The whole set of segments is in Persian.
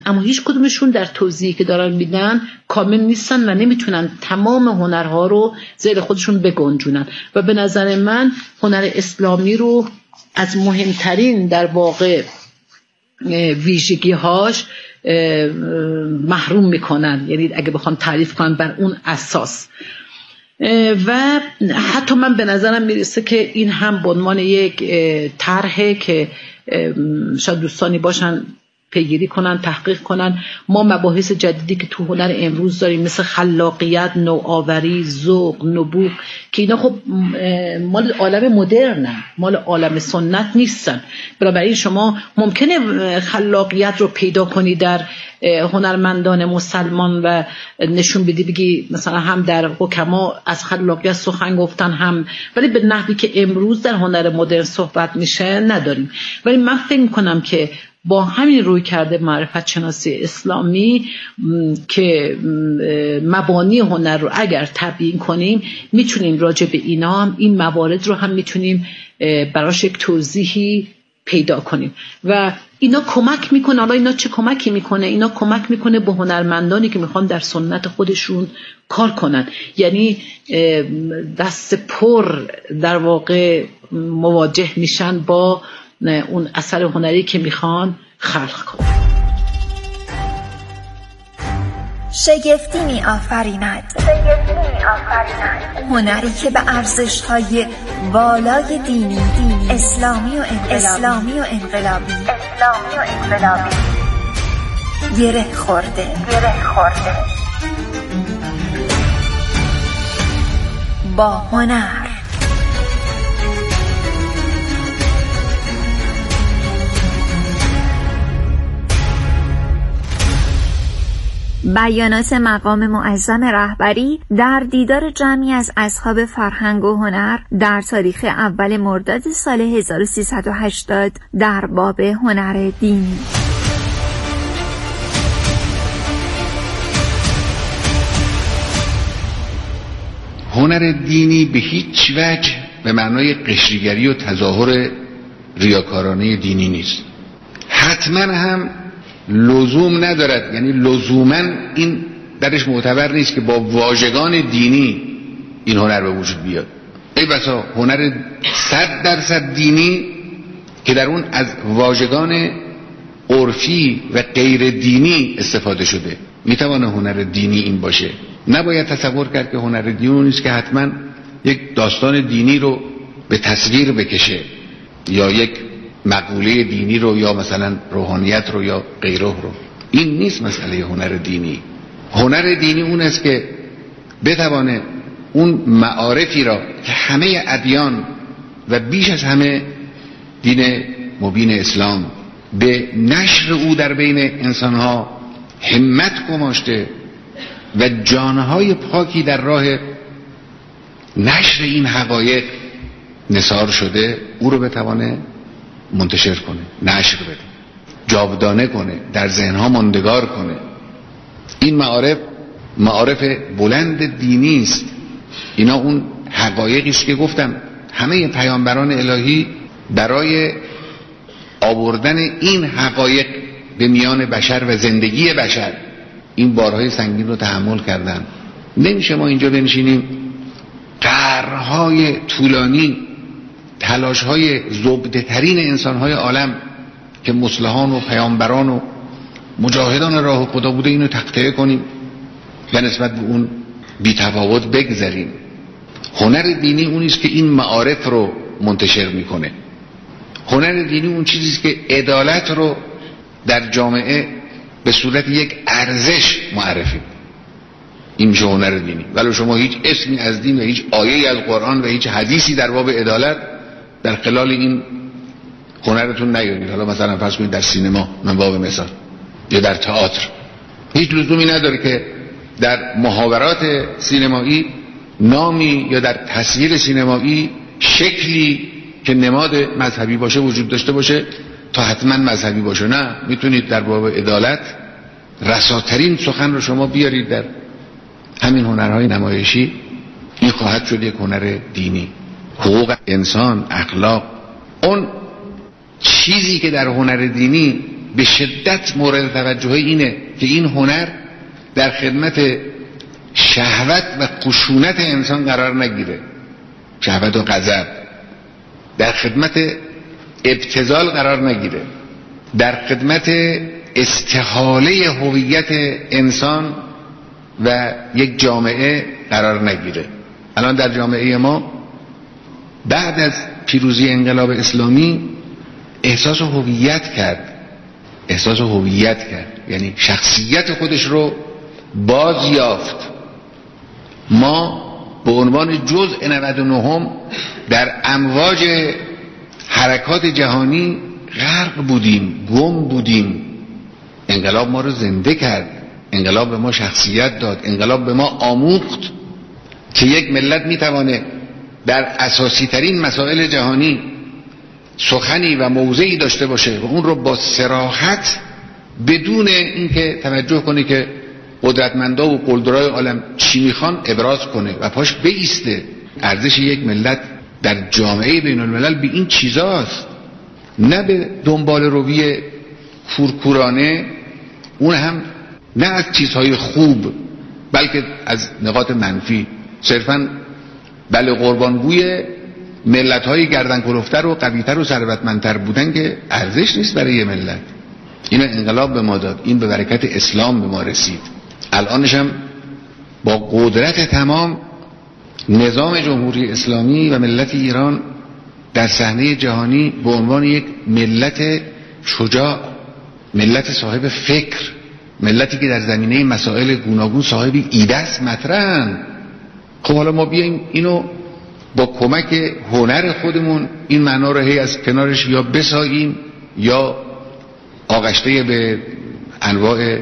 اما هیچ کدومشون در توضیحی که دارن میدن کامل نیستن و نمیتونن تمام هنرها رو زیر خودشون بگنجونن. و به نظر من هنر اسلامی رو از مهمترین در واقع ویژگی‌هاش محروم میکنن، یعنی اگه بخوام تعریف کنم بر اون اساس. و حتی من به نظرم میرسه که این هم به عنوان یک طرحه که شاید دوستانی باشن پیگیری کنن، تحقیق کنن. ما مباحث جدیدی که تو هنر امروز داریم مثل خلاقیت، نوآوری، ذوق، نبوغ، که اینا خب مال عالم مدرنه، مال عالم سنت نیستن. بنابراین شما ممکنه خلاقیت رو پیدا کنی در هنرمندان مسلمان و نشون بدی، بگی مثلا هم در حکما از خلاقیت سخن گفتن هم، ولی به نحوی که امروز در هنر مدرن صحبت میشه نداریم. ولی من فکر میکنم که با همین روی کرده معرفت شناسی اسلامی که مبانی هنر رو اگر تبیین کنیم، میتونیم راجع به اینا هم این موارد رو هم میتونیم براش یک توضیحی پیدا کنیم و اینا کمک میکنه. حالا اینا چه کمکی میکنه؟ اینا کمک میکنه به هنرمندانی که میخوان در سنت خودشون کار کنن، یعنی دست پر در واقع مواجه میشن با اون اثر هنری که میخوان خلق کنن. شگفتی می آفریند هنری که به ارزش‌های والای دینی اسلامی و انقلابی گره خورده. با هنر بیانات مقام معظم رهبری در دیدار جمعی از اصحاب فرهنگ و هنر در تاریخ اول مرداد سال 1380 در باب هنر دینی. هنر دینی به هیچ وجه به معنای قشریگری و تظاهر ریاکارانه دینی نیست. حتما هم لزوم ندارد، یعنی لزوما این درش معتبر نیست که با واژگان دینی این هنر به وجود بیاد. ای بسا هنر 100% دینی که در اون از واژگان عرفی و غیر دینی استفاده شده. میتوانه هنر دینی این باشه. نباید تصور کرد که هنر دینی اون نیست که حتما یک داستان دینی رو به تصویر بکشه یا یک مقوله دینی رو یا مثلا روحانیت رو یا غیره رو. این نیست مسئله هنر دینی. هنر دینی اون است که بتوانه اون معارفی را که همه ادیان و بیش از همه دین مبین اسلام به نشر او در بین انسانها همت گماشته و جانهای پاکی در راه نشر این حقایق نثار شده، او رو بتوانه منتشر کنه، نشر بده، جاودانه کنه، در ذهنها ماندگار کنه. این معارف بلند دینی است. اینا اون حقایقی است که گفتم همه پیامبران الهی برای آوردن این حقایق به میان بشر و زندگی بشر این بارهای سنگین رو تحمل کردن. نمیشه ما اینجا بنشینیم قرن‌های طولانی تلاش‌های زبده‌ترین انسان‌های عالم که مصلحان و پیامبران و مجاهدان راه خدا بوده اینو تقطیع کنیم و نسبت به اون بی‌تفاوت بگذریم. هنر دینی اون است که این معارف رو منتشر میکنه. هنر دینی اون چیزی است که عدالت رو در جامعه به صورت یک ارزش معرفی. این میشه هنر دینی. ولی شما هیچ اسمی از دین و هیچ آیه‌ای از قرآن و هیچ حدیثی در باب عدالت در خلال این هنرتون نیارید. حالا مثلا فرض کنید در سینما، من باب مثال، یا در تئاتر، هیچ لزومی نداره که در محاورات سینمایی نامی یا در تصویر سینمایی شکلی که نماد مذهبی باشه وجود داشته باشه تا حتما مذهبی باشه. نه، میتونید در باب عدالت رساترین سخن رو شما بیارید در همین هنرهای نمایشی. این خواهد شد یک هنر دینی. حقوق انسان، اخلاق، اون چیزی که در هنر دینی به شدت مورد توجه اینه که این هنر در خدمت شهوت و خشونت انسان قرار نگیره، شهوت و غضب، در خدمت ابتذال قرار نگیره، در خدمت استحاله هویت انسان و یک جامعه قرار نگیره. الان در جامعه ما بعد از پیروزی انقلاب اسلامی احساس هویت کرد، یعنی شخصیت خودش رو باز یافت. ما به عنوان جزء 99 در امواج حرکات جهانی غرق بودیم، گم بودیم. انقلاب ما رو زنده کرد، انقلاب به ما شخصیت داد، انقلاب به ما آموخت که یک ملت میتوانه در اساسی ترین مسائل جهانی سخنی و موضعی داشته باشه و اون رو با صراحت بدون اینکه توجه کنه که قدرتمندا و قلدرای عالم چی میخوان ابراز کنه و پاش بایسته. ارزش یک ملت در جامعه بین الملل به این چیزاست، نه به دنبال روی کورکورانه، اون هم نه از چیزهای خوب بلکه از نقاط منفی. صرفاً بله قربانگوی ملت‌های گردن کلفتر و قوی‌تر و ثروتمندتر بودن که ارزش نیست برای یه ملت. این انقلاب به ما داد، این به برکت اسلام به ما رسید. الانش هم با قدرت تمام نظام جمهوری اسلامی و ملت ایران در صحنه جهانی به عنوان یک ملت شجاع، ملت صاحب فکر، ملتی که در زمینه مسائل گوناگون صاحب ایده است مطرحن. خب حالا ما بیاییم اینو با کمک هنر خودمون این معنا رو هی از کنارش یا بساییم یا آغشته به انواع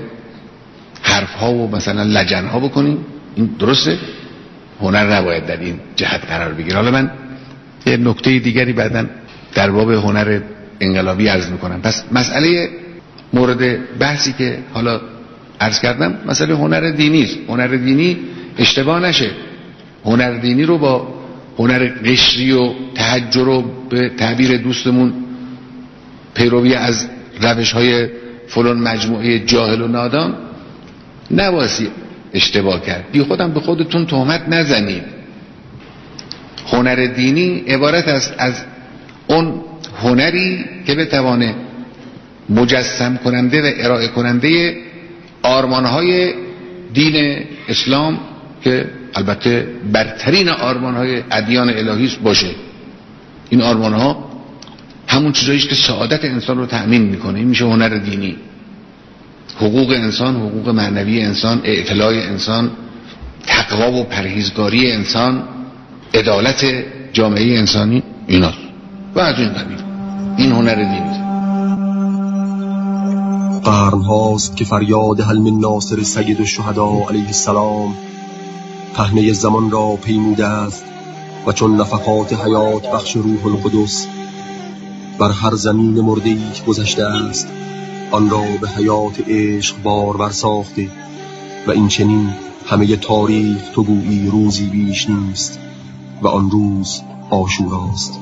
حرفها و مثلا لجنها بکنیم. این درسته؟ هنر نباید در این جهت قرار بگیره. حالا من یه نکته دیگری بعداً در باب هنر انقلابی عرض میکنم. پس مسئله مورد بحثی که حالا عرض کردم مسئله هنر دینی است. هنر دینی اشتباه نشه، هنر دینی رو با هنر قشری و تحجر و به تعبیر دوستمون پیروی از روش‌های فلان مجموعه جاهل و نادان نباید اشتباه کرد. بی خودم به خودتون تهمت نزنید. هنر دینی عبارت است از اون هنری که بتوانه مجسم کننده و ارائه کننده آرمانهای دین اسلام که البته برترین آرمانهای ادیان الهی باشه. این آرمانها همون چیزایی است که سعادت انسان رو تأمین میکنه. این میشه هنر دینی. حقوق انسان، حقوق معنوی انسان، اعتلاع انسان، تقوا و پرهیزگاری انسان، عدالت جامعه انسانی، ایناست و از این قبیل. این هنر دینی. قرن‌هاست که فریاد حل من ناصر سید الشهدا علیه السلام پهنه زمان را پیموده است و چون نفحات حیات بخش روح القدس بر هر زمین مرده‌ای که گذشته است آن را به حیات عشق بارور ساخته و این چنین همه تاریخ تو گویی روزی بیش نیست و آن روز عاشوراست.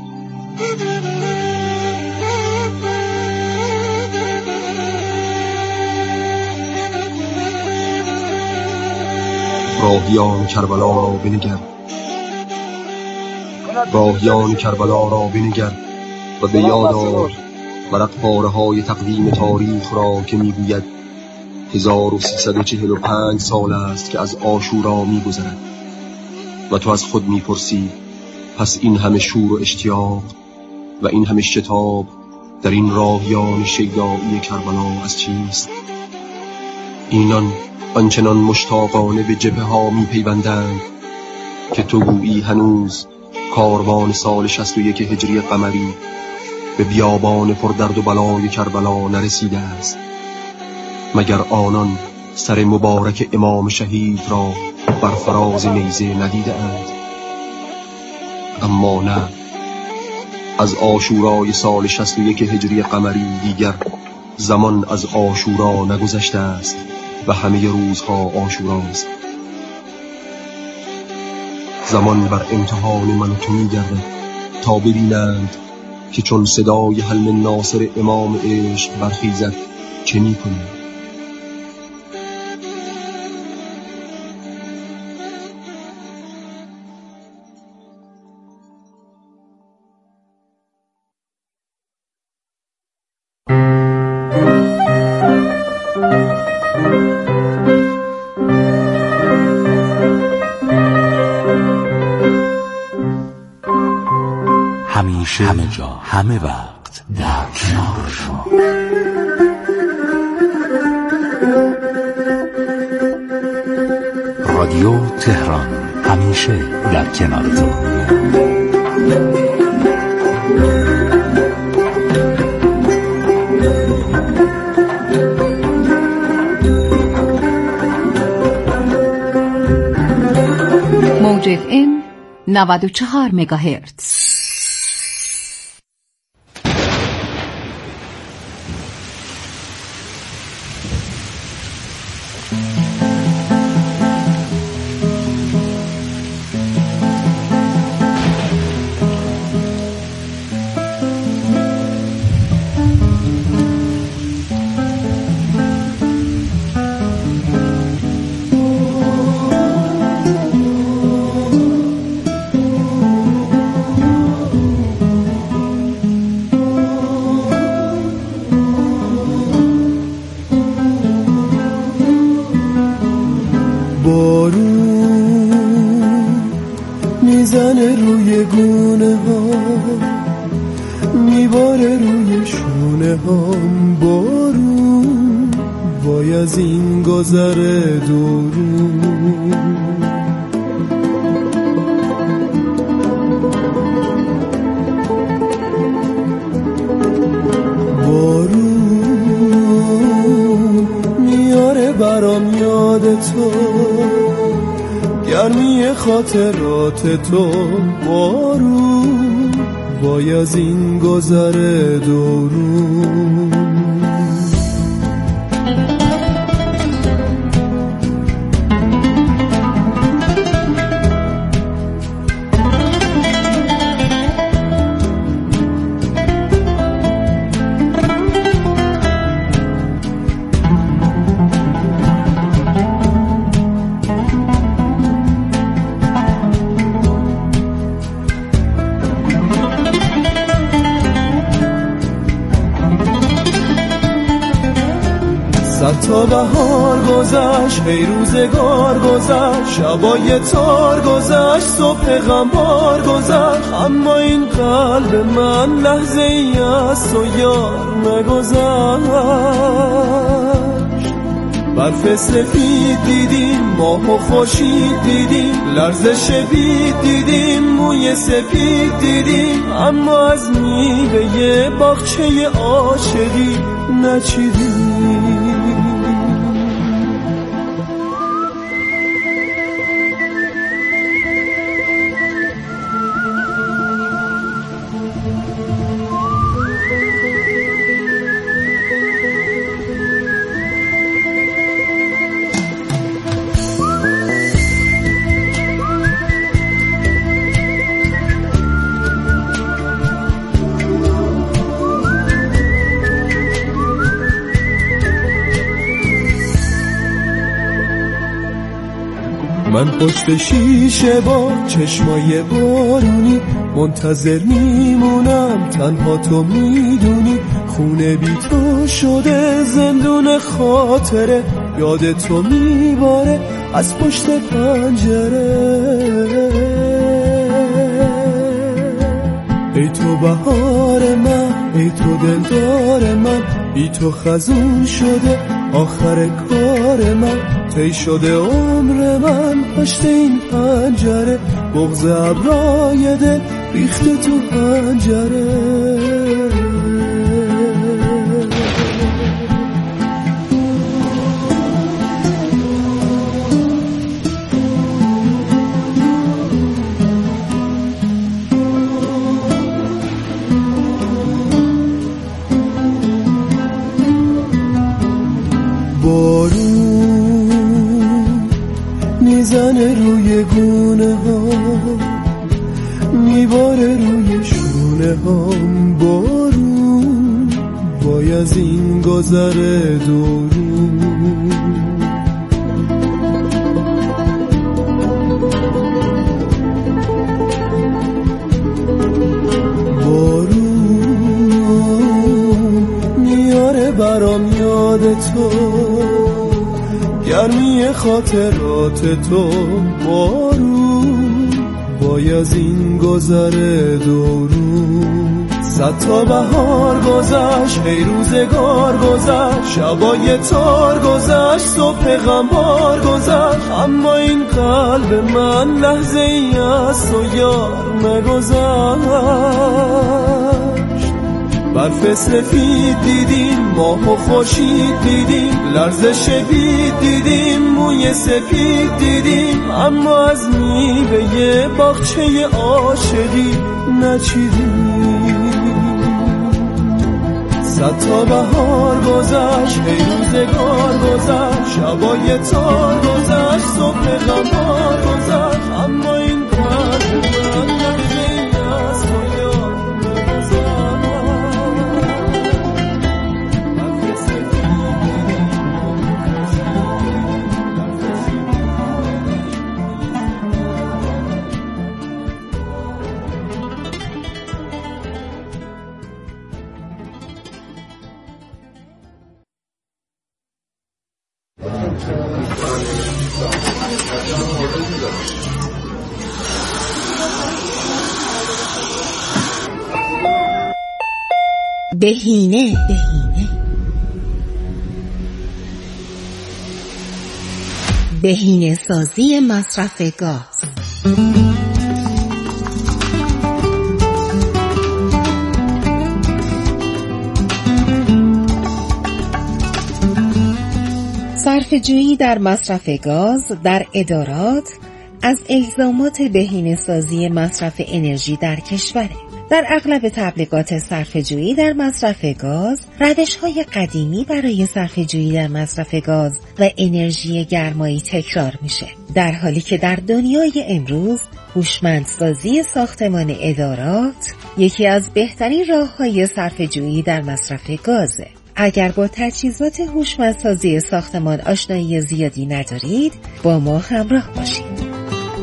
راهیان کربلا را بنگر، راهیان کربلا را بنگر و به یاد آر ورق پاره های تقویم تاریخ را که میگوید 1345 سال است که از عاشورا میگذرد و تو از خود میپرسی پس این همه شور و اشتیاق و این همه شتاب در این راهیان شیدایی کربلا از چیست؟ اینان آنچنان مشتاقانه به جبهه ها می پیوندند که تو گویی هنوز کاروان سال 61 هجری قمری به بیابان پردرد و بلای کربلا نرسیده است. مگر آنان سر مبارک امام شهید را بر فراز نیزه ندیده اند؟ اما نه، از عاشورای سال 61 هجری قمری دیگر زمان از عاشورا نگذشته است و همه روزها عاشوراست. زمان بر امتحان من و تو می‌گردد تا ببینند که چون صدای حل ناصر امام عشق برخیزد چه میکنی؟ همیشه، همه جا، همه وقت در کنار شما. رادیو تهران، همیشه در کنار تو. موج FM 94 مگاهرتز. میزنه روی گونه ها، میباره روی شونه هام. بارون وای از این گذر دورون، بارون میاره برام یاد تو، گرمی خاطرات تو. بارون وای از این گذر دورون. تا بهار گذشت، ای روزگار گذشت، شبای تار گذشت، صبح غمبار گذشت، اما این قلب من لحظه ای از تو یار نگذشت. برف سفید دیدیم، ماه و خورشید دیدیم، لرزش بید دیدیم، موی سفید دیدیم، اما از میوه باغچه عاشقی نچیدیم. من پشت شیشه با چشمای بارونی منتظر میمونم، تنها تو میدونی. خونه بی تو شده زندون خاطره، یاد تو میباره از پشت پنجره. ای تو بهار من، ای تو دلدار من، بی تو خزون شده آخر کار من. طی شده عمر من پشت این پنجره، بغض ابرای دل ریخته تو پنجره. میزنه روی گونه ها، میباره روی شونه هام. بارون وای از این گذر دورو. برام یاد تو، گرمی خاطرات تو، بارون وای از این گذر دورو. 100 تا بهار گذشت، ای روزگار گذشت، شبای تار گذشت، صبح غمبار گذشت، اما این قلب من لحظه ای از تو یار نگذشت. برف سفید دیدیم، ماه و خورشید دیدیم، لرزش بید دیدیم، موی سپید دیدیم، اما از میوه باغچه عاشقی نچیدیم. 100 تا بهار گذشت، ای روزگار گذشت، شبای تار گذشت، صبح غمبار گذشت، اما این قلب من لحظه ای از تو یار نگذشت. بهینه بهینه سازی مصرف گاز. صرفه‌جویی در مصرف گاز در ادارات از الزامات بهینه‌سازی مصرف انرژی در کشوره. در اغلب تبلیغات صرفه‌جویی در مصرف گاز، روش‌های قدیمی برای صرفه‌جویی در مصرف گاز و انرژی گرمایی تکرار میشه، در حالی که در دنیای امروز هوشمندسازی ساختمان ادارات یکی از بهترین راه‌های صرفه‌جویی در مصرف گازه. اگر با تجهیزات هوشمندسازی ساختمان آشنایی زیادی ندارید، با ما همراه باشید.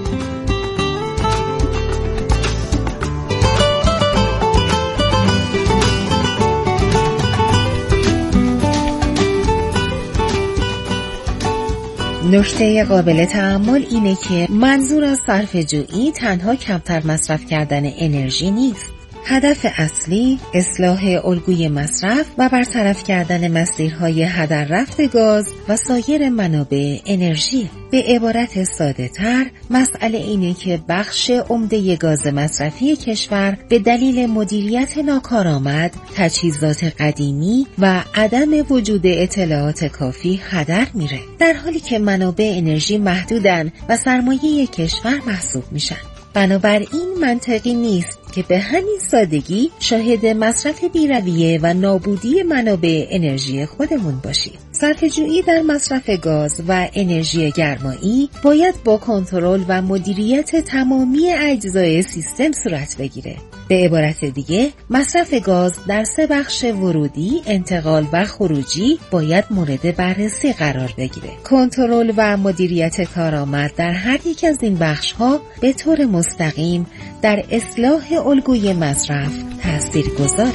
نکته قابل تأمل اینه که منظور از صرفه‌جویی تنها کمتر مصرف کردن انرژی نیست. هدف اصلی اصلاح الگوی مصرف و برطرف کردن مسیرهای هدر رفت گاز و سایر منابع انرژی. به عبارت ساده تر، مسئله اینه که بخش عمده گاز مصرفی کشور به دلیل مدیریت ناکارآمد، تجهیزات قدیمی و عدم وجود اطلاعات کافی هدر میره، در حالی که منابع انرژی محدودن و سرمایه کشور محسوب میشن. بنابراین منطقی نیست که به همین سادگی شاهد مصرف بی‌رویه و نابودی منابع انرژی خودمون باشیم. صرفه‌جویی در مصرف گاز و انرژی گرمایی باید با کنترل و مدیریت تمامی اجزای سیستم صورت بگیره. به عبارت دیگه، مصرف گاز در 3 بخش ورودی، انتقال و خروجی باید مورد بررسی قرار بگیره. کنترل و مدیریت کارآمد در هر یک از این بخش‌ها به طور مستقیم در اصلاح الگوی مصرف تاثیرگذاره.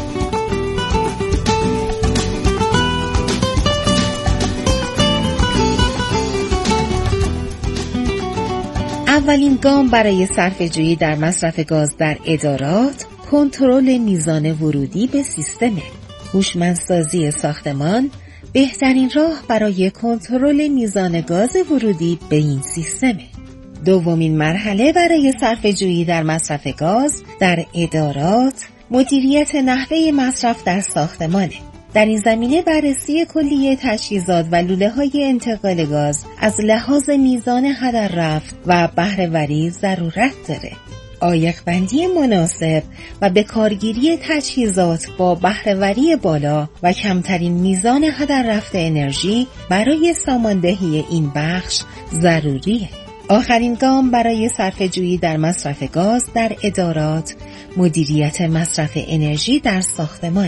اولین گام برای صرفه‌جویی در مصرف گاز در ادارات، کنترل میزان ورودی به سیستمه. هوشمندسازی ساختمان بهترین راه برای کنترل میزان گاز ورودی به این سیستمه. دومین مرحله برای صرفه‌جویی در مصرف گاز در ادارات، مدیریت نحوه مصرف در ساختمانه. در این زمینه بررسی کلیه تجهیزات و لوله‌های انتقال گاز از لحاظ میزان هدر رفت و بهره‌وری ضرورت داره. عایق‌بندی مناسب و به کارگیری تجهیزات با بهره‌وری بالا و کمترین میزان هدر رفت انرژی برای ساماندهی این بخش ضروریه. آخرین گام برای صرفه‌جویی در مصرف گاز در ادارات، مدیریت مصرف انرژی در ساختمانه.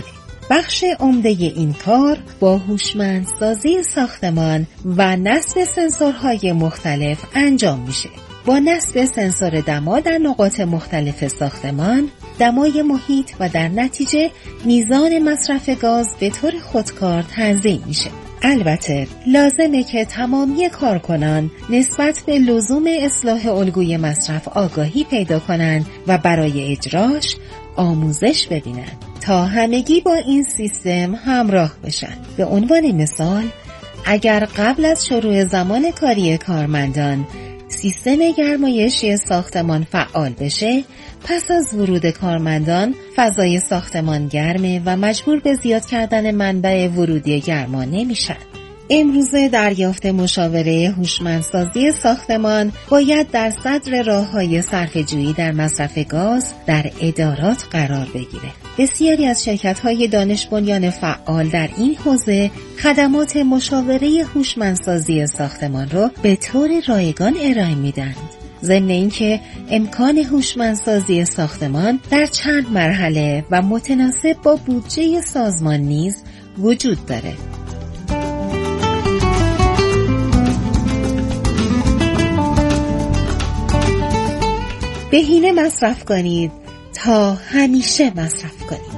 بخش عمده این کار با هوشمندسازی ساختمان و نصب سنسورهای مختلف انجام میشه. با نصب سنسور دما در نقاط مختلف ساختمان، دمای محیط و در نتیجه میزان مصرف گاز به طور خودکار تنظیم میشه. البته لازمه که تمامی کارکنان نسبت به لزوم اصلاح الگوی مصرف آگاهی پیدا کنن و برای اجراش آموزش ببینن تا همگی با این سیستم همراه بشن. به عنوان مثال، اگر قبل از شروع زمان کاری کارمندان سیستم گرمایشی ساختمان فعال بشه، پس از ورود کارمندان فضای ساختمان گرمه و مجبور به زیاد کردن منبع ورودی گرما نمیشن. امروزه دریافت مشاوره هوشمندسازی ساختمان باید در صدر راه‌های صرفه‌جویی در مصرف گاز در ادارات قرار بگیره. بسیاری از شرکت‌های دانش بنیان فعال در این حوزه خدمات مشاوره هوشمندسازی ساختمان را به طور رایگان ارائه میدند. ضمن اینکه امکان هوشمندسازی ساختمان در چند مرحله و متناسب با بودجه سازمان نیز وجود داره. بهینه مصرف کنید تا همیشه مصرف کنید.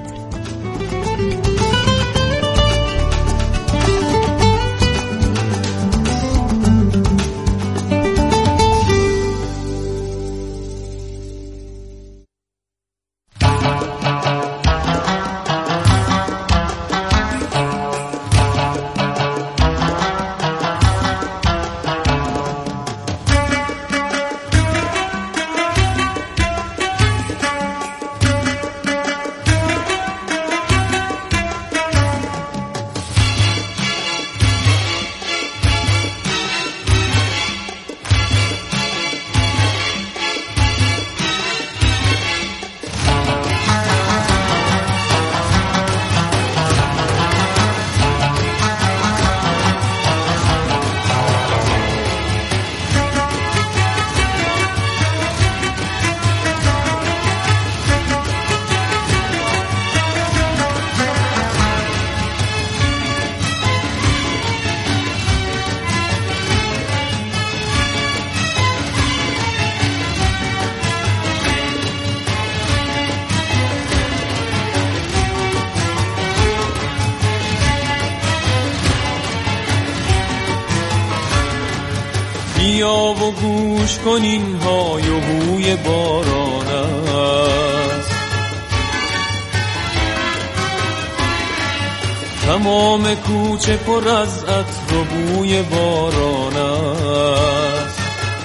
بیا و گوش کن این های و هوی باران است، تمام کوچه پر از عطر و بوی باران است.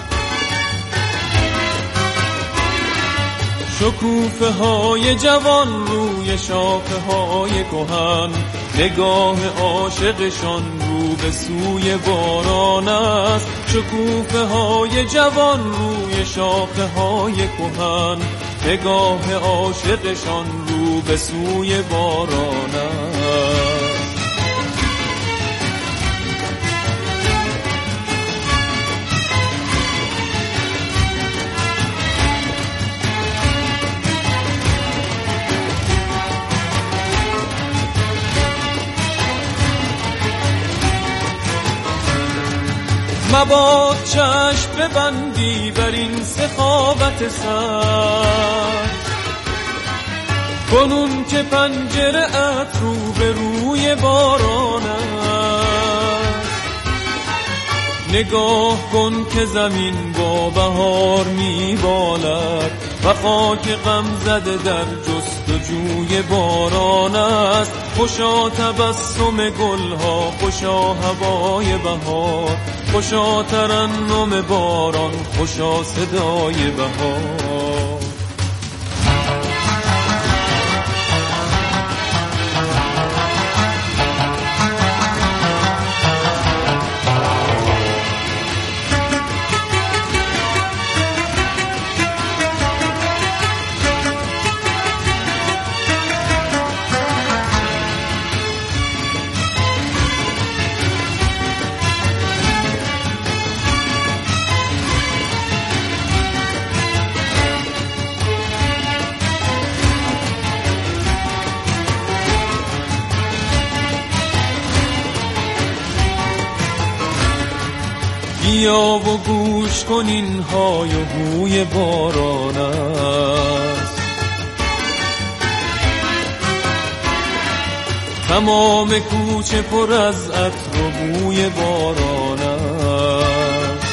شکوفه های جوان روی شاخه های کهن، نگاه عاشقشان رو به سوی باران است. شکوفه های جوان روی شاخه های کهن، نگاه عاشقشان رو به سوی باران است. مباد چشم ببندی بر این سخاوت سر، کنون که پنجره ات رو به روی باران است. نگاه کن که زمین با بهار میبالد و خاک غم زده در جستجوی باران است. خوشا تبسم گلها، خوشا هوای بهار، خوشا ترنم باران، خوشا صدای بهار. بیا و گوش کن این های و هوی باران است. تمام کوچه پر از عطر و بوی باران است.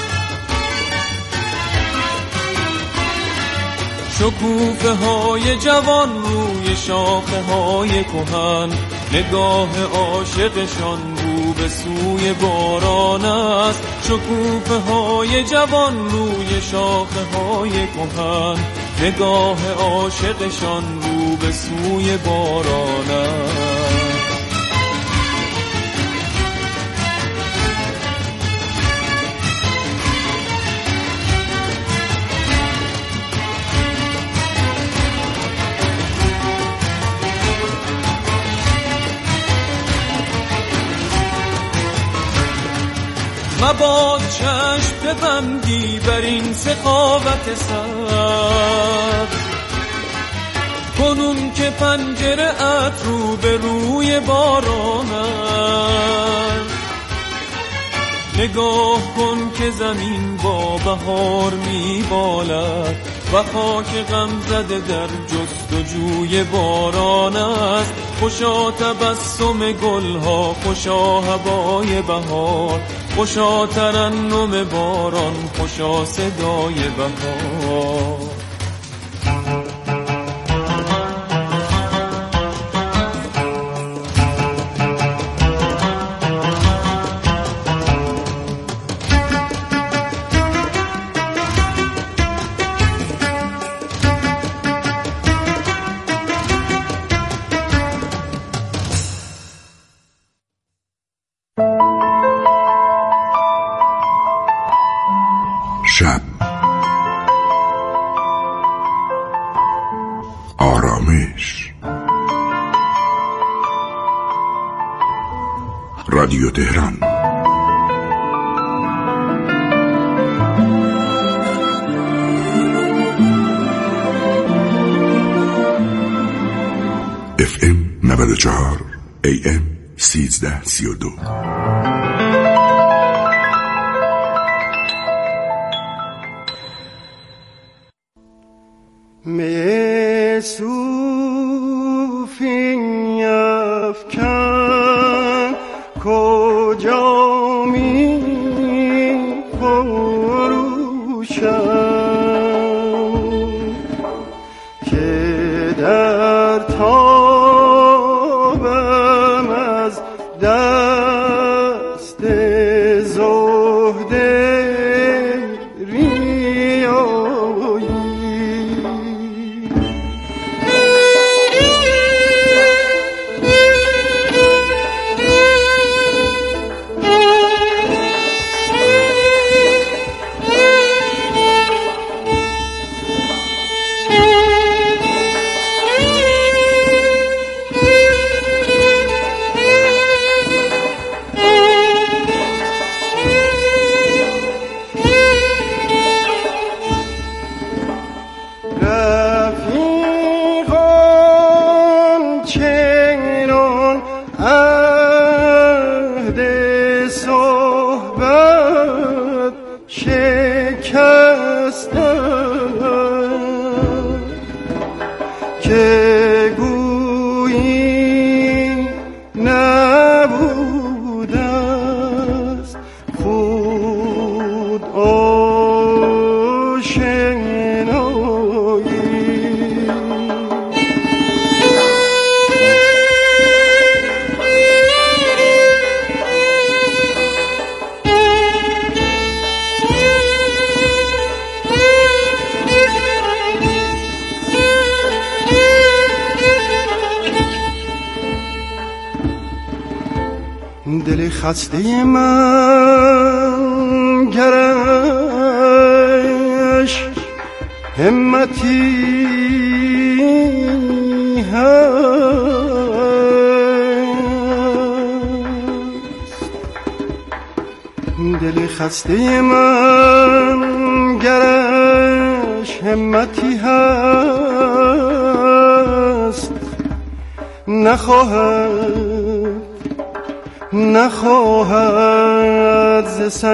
شکوفه های جوان روی شاخه های کهن، نگاه عاشقشان رو به سوی باران است. شکوفه های جوان روی شاخه های کهن، نگاه عاشقشان رو به سوی باران است. مباد چشم ببندی بر این سخاوت سر، کنون که پنجره ات رو به روی باران است. نگاه کن که زمین با بهار میبالد و خاک غم زده در جستجوی باران است. خوشا تبسم گلها، خوشا هوای بهار، خوشا ترنم باران، خوشا صدای بهار. شب، آرامش. رادیو تهران. FM 94 AM 1332. صوفی افکن کجا می فروشم که در تابم از دست زهد که گویی نبود است خود آشنایی. دل خسته من گرش همتی هست، دل خسته من گرش همتی هست، نخواهد ز